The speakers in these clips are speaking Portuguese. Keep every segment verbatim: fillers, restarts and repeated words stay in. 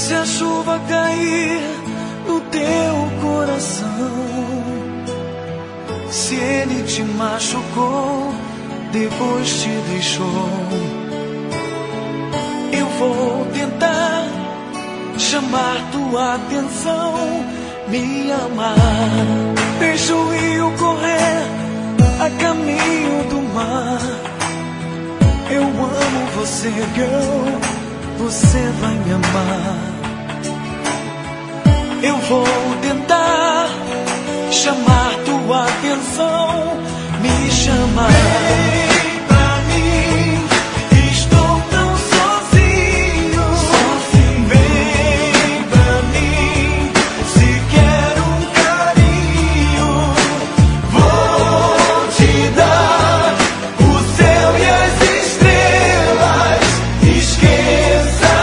Se a chuva cair no teu coração, se ele te machucou, depois te deixou, eu vou tentar chamar tua atenção, me amar. Deixa o rio correr a caminho do mar. Eu amo você, girl, você vai me amar. Eu vou tentar chamar tua atenção, me chamar. Vem pra mim, estou tão sozinho. sozinho. Vem pra mim, se quer um carinho, vou te dar o céu e as estrelas. Esqueça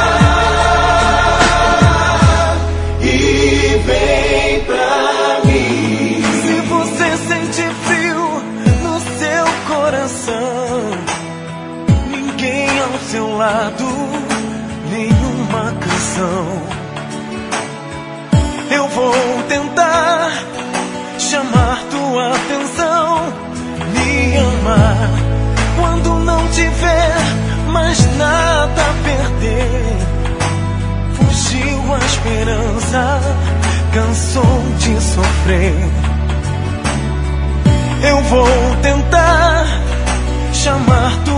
e vem pra mim. Se você sente frio no seu coração, ninguém ao seu lado, nenhuma canção. Eu vou tentar chamar tua atenção, me amar. Quando não tiver mais nada a perder, fugiu a esperança, cansou de sofrer. Eu vou tentar chamar tua